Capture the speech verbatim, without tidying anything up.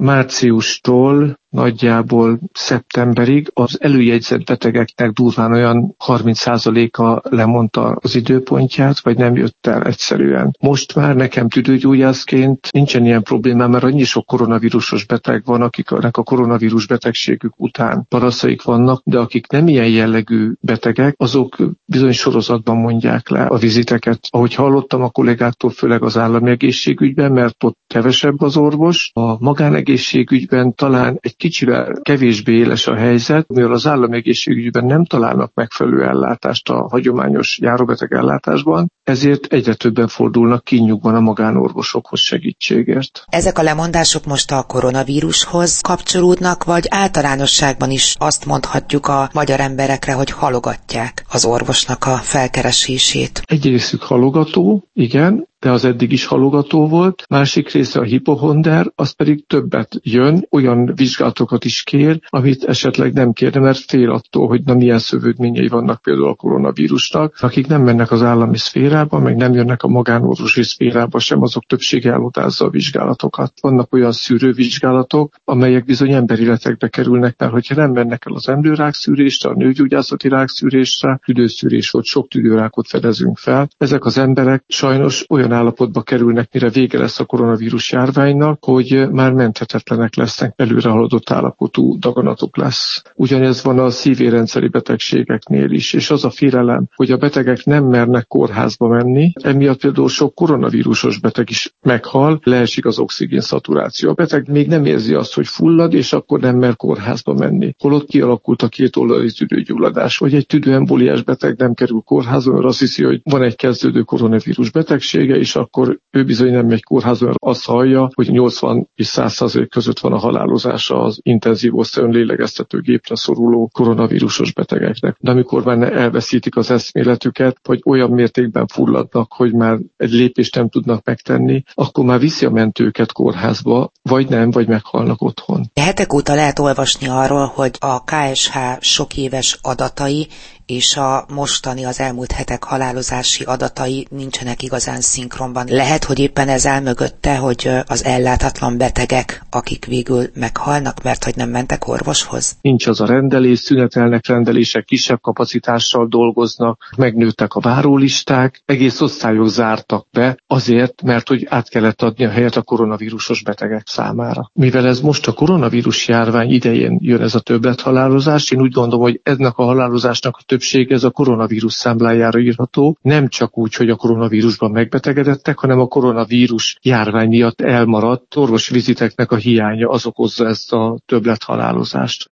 márciustól nagyjából szeptemberig az előjegyzett betegeknek durván olyan harminc százaléka lemondta az időpontját, vagy nem jött el egyszerűen. Most már nekem tüdőgyógyászként nincsen ilyen problémám, mert annyi sok koronavírusos beteg van, akiknek a koronavírus betegségük után paraszaik vannak, de akik nem ilyen jellegű betegek, azok bizony sorozatban mondják le a viziteket. Ahogy hallottam a kollégáktól, főleg az állami egészségügyben, mert ott kevesebb az orvos, a magánegészségügyben talán egy kicsivel kevésbé éles a helyzet, mivel az állami egészségügyben nem találnak megfelelő ellátást a hagyományos járóbeteg ellátásban, ezért egyre többen fordulnak kínjukban a magánorvosokhoz segítségért. Ezek a lemondások most a koronavírushoz kapcsolódnak, vagy általánosságban is azt mondhatjuk a magyar emberekre, hogy halogatják az orvosnak a felkeresését? Egy részük halogató, igen, de az eddig is halogató volt, másik része a hipochonder, az pedig többet jön, olyan vizsgálatokat is kér, amit esetleg nem kérne, mert fél attól, hogy na milyen szövődményei vannak például a koronavírusnak. Akik nem mennek az állami szférába, meg nem jönnek a magánorvosi szférába sem, azok többsége elutázza a vizsgálatokat. Vannak olyan szűrővizsgálatok, amelyek bizony emberéletekbe kerülnek, mert hogyha nem mennek el az emlőrákszűrésre, a nőgyógyászati rákszűrésre, tüdőszűrés volt, sok tüdőrákot fedezünk fel. Ezek az emberek sajnos olyan állapotba kerülnek, mire vége lesz a koronavírus járványnak, hogy már menthetetlenek lesznek, előre haladott állapotú daganatok lesz. Ugyanez van a szívérendszeri betegségeknél is, és az a félelem, hogy a betegek nem mernek kórházba menni, emiatt például sok koronavírusos beteg is meghal, leesik az oxigén szaturáció. A beteg még nem érzi azt, hogy fullad, és akkor nem mer kórházba menni. Holott kialakult a két oldali tüdőgyulladás, vagy egy tüdőemboliás beteg nem kerül kórházba, mert azt hiszi, hogy van egy kezdődő koronavírus betegsége, és akkor ő bizony nem megy kórházba, mert azt hallja, hogy nyolcvan és száz százalék között van a halálozása az intenzív osztályon lélegeztetőgépre szoruló koronavírusos betegeknek. De amikor már elveszítik az eszméletüket, vagy olyan mértékben fulladnak, hogy már egy lépést nem tudnak megtenni, akkor már viszi a mentőket kórházba, vagy nem, vagy meghalnak otthon. Hetek óta lehet olvasni arról, hogy a ká es há sok éves adatai és a mostani, az elmúlt hetek halálozási adatai nincsenek igazán szinkronban. Lehet, hogy éppen ez áll mögötte, hogy az ellátatlan betegek, akik végül meghalnak, mert hogy nem mentek orvoshoz? Nincs az a rendelés, szünetelnek rendelések, kisebb kapacitással dolgoznak, megnőttek a várólisták, egész osztályok zártak be azért, mert hogy át kellett adni a helyet a koronavírusos betegek számára. Mivel ez most a koronavírus járvány idején jön ez a többlethalálozás, én úgy gondolom, hogy ennek a halálozásnak a többség ez a koronavírus számlájára írható, nem csak úgy, hogy a koronavírusban megbetegedettek, hanem a koronavírus járvány miatt elmaradt orvosi viziteknek a hiánya az okozza ezt a többlethalálozást.